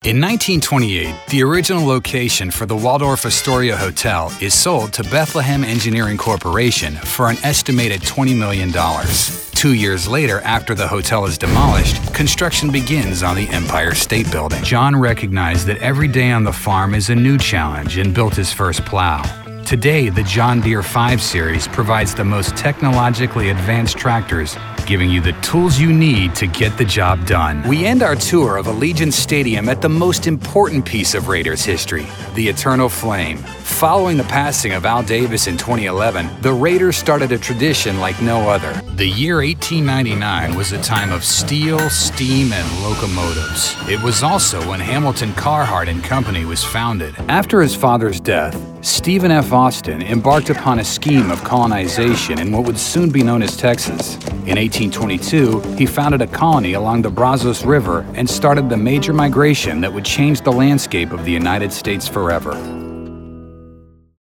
In 1928, the original location for the Waldorf Astoria Hotel is sold to Bethlehem Engineering Corporation for an estimated $20 million. 2 years later, after the hotel is demolished, construction begins on the Empire State Building. John recognized that every day on the farm is a new challenge and built his first plow. Today, the John Deere 5 Series provides the most technologically advanced tractors, giving you the tools you need to get the job done. We end our tour of Allegiant Stadium at the most important piece of Raiders history, the Eternal Flame. Following the passing of Al Davis in 2011, the Raiders started a tradition like no other. The year 1899 was a time of steel, steam, and locomotives. It was also when Hamilton Carhart and Company was founded. After his father's death, Stephen F. Austin embarked upon a scheme of colonization in what would soon be known as Texas. In 1822, he founded a colony along the Brazos River and started the major migration that would change the landscape of the United States forever.